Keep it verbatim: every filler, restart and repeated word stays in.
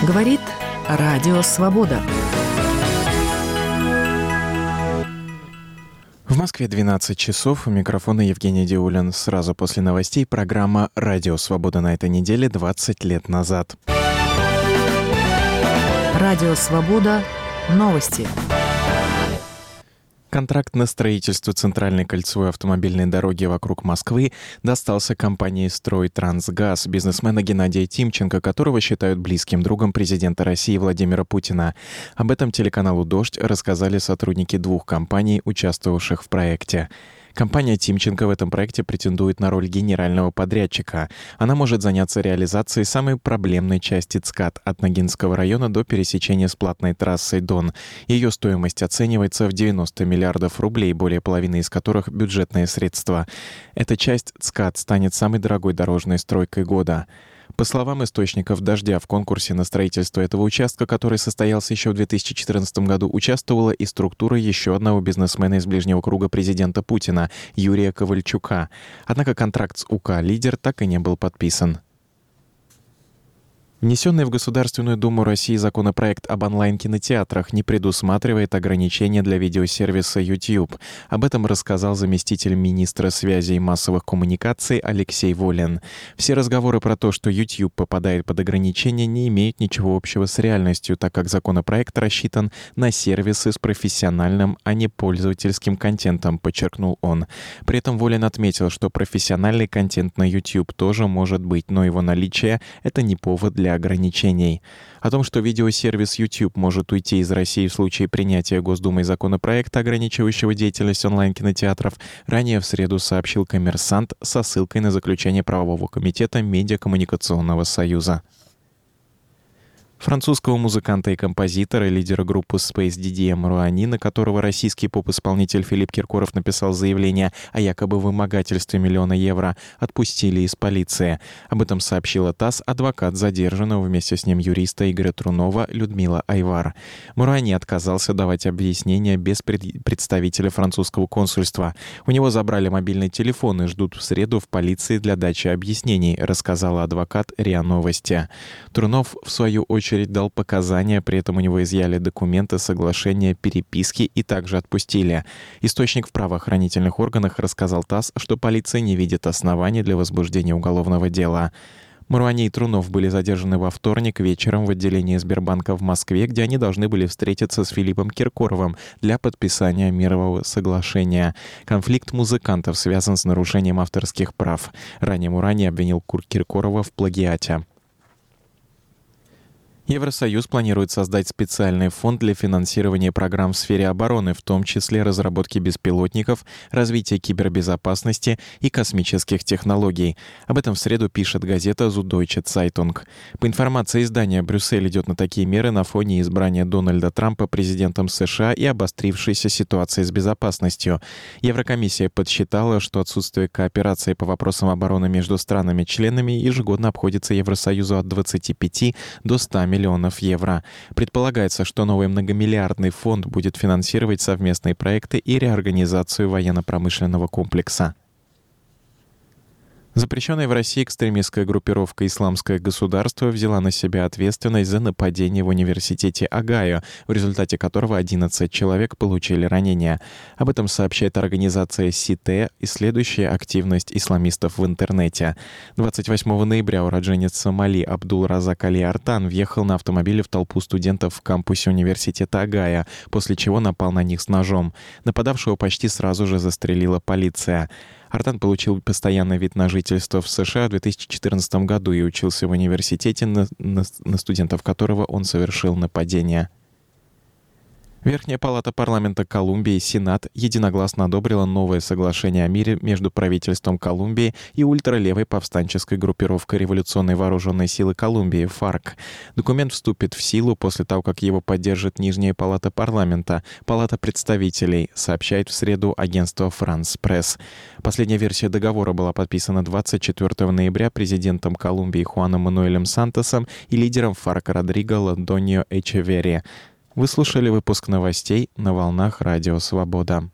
Говорит Радио Свобода. В Москве двенадцать часов. У микрофона Евгений Диулин. Сразу после новостей программа «Радио Свобода» на этой неделе двадцать лет назад. Радио Свобода. Новости. Контракт на строительство центральной кольцевой автомобильной дороги вокруг Москвы достался компании «Стройтрансгаз» бизнесмена Геннадия Тимченко, которого считают близким другом президента России Владимира Путина. Об этом телеканалу «Дождь» рассказали сотрудники двух компаний, участвовавших в проекте. Компания Тимченко в этом проекте претендует на роль генерального подрядчика. Она может заняться реализацией самой проблемной части ЦКАД от Ногинского района до пересечения с платной трассой Дон. Ее стоимость оценивается в девяносто миллиардов рублей, более половины из которых бюджетные средства. Эта часть ЦКАД станет самой дорогой дорожной стройкой года. По словам источников «Дождя», в конкурсе на строительство этого участка, который состоялся еще в две тысячи четырнадцатом году, участвовала и структура еще одного бизнесмена из ближнего круга президента Путина – Юрия Ковальчука. Однако контракт с УК «Лидер» так и не был подписан. Внесенный в Государственную Думу России законопроект об онлайн-кинотеатрах не предусматривает ограничения для видеосервиса YouTube. Об этом рассказал заместитель министра связи и массовых коммуникаций Алексей Волин. Все разговоры про то, что YouTube попадает под ограничения, не имеют ничего общего с реальностью, так как законопроект рассчитан на сервисы с профессиональным, а не пользовательским контентом, подчеркнул он. При этом Волин отметил, что профессиональный контент на YouTube тоже может быть, но его наличие — это не повод для ограничений. О том, что видеосервис YouTube может уйти из России в случае принятия Госдумой законопроекта, ограничивающего деятельность онлайн-кинотеатров, ранее в среду сообщил «Коммерсант» со ссылкой на заключение правового комитета Медиакоммуникационного союза. Французского музыканта и композитора, лидера группы Space ди ди Мруани, на которого российский поп-исполнитель Филипп Киркоров написал заявление о якобы вымогательстве миллиона евро, отпустили из полиции. Об этом сообщила ТАСС адвокат задержанного, вместе с ним юриста Игоря Трунова, Людмила Айвар. Мруани отказался давать объяснения без пред... представителя французского консульства. У него забрали мобильный телефон и ждут в среду в полиции для дачи объяснений, рассказала адвокат РИА Новости. Трунов, в свою очередь, дал показания, при этом у него изъяли документы, соглашения, переписки и также отпустили. Источник в правоохранительных органах рассказал ТАСС, что полиция не видит оснований для возбуждения уголовного дела. Мруани и Трунов были задержаны во вторник вечером в отделении Сбербанка в Москве, где они должны были встретиться с Филиппом Киркоровым для подписания мирового соглашения. Конфликт музыкантов связан с нарушением авторских прав. Ранее Мруани обвинил Киркорова в плагиате. Евросоюз планирует создать специальный фонд для финансирования программ в сфере обороны, в том числе разработки беспилотников, развития кибербезопасности и космических технологий. Об этом в среду пишет газета Süddeutsche Zeitung. По информации издания, Брюссель идет на такие меры на фоне избрания Дональда Трампа президентом США и обострившейся ситуации с безопасностью. Еврокомиссия подсчитала, что отсутствие кооперации по вопросам обороны между странами-членами ежегодно обходится Евросоюзу от двадцати пяти до ста миллионов евро. Предполагается, что новый многомиллиардный фонд будет финансировать совместные проекты и реорганизацию военно-промышленного комплекса. Запрещенная в России экстремистская группировка «Исламское государство» взяла на себя ответственность за нападение в университете Огайо, в результате которого одиннадцать человек получили ранения. Об этом сообщает организация СИТЭ, исследующая активность исламистов в интернете. двадцать восьмого ноября уроженец Сомали Абдул-Разак Али Артан въехал на автомобиле в толпу студентов в кампусе университета Огайо, после чего напал на них с ножом. Нападавшего почти сразу же застрелила полиция. Артан получил постоянный вид на жительство в США в две тысячи четырнадцатом году и учился в университете, на, на, на студентов которого он совершил нападение. Верхняя палата парламента Колумбии, Сенат, единогласно одобрила новое соглашение о мире между правительством Колумбии и ультралевой повстанческой группировкой Революционной вооруженной силы Колумбии ФАРК. Документ вступит в силу после того, как его поддержит Нижняя палата парламента, Палата представителей, сообщает в среду агентство «Франс Пресс». Последняя версия договора была подписана двадцать четвёртого ноября президентом Колумбии Хуаном Мануэлем Сантосом и лидером ФАРК Родриго Лондоньо Эчеверри. Вы слушали выпуск новостей на волнах Радио Свобода.